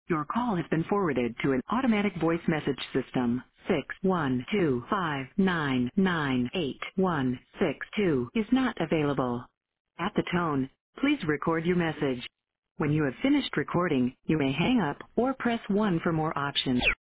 Your call has been forwarded to an automatic voice message system. 61259986162 is not available. At the tone, please record your message. When you have finished recording, you may hang up or press 1 for more options.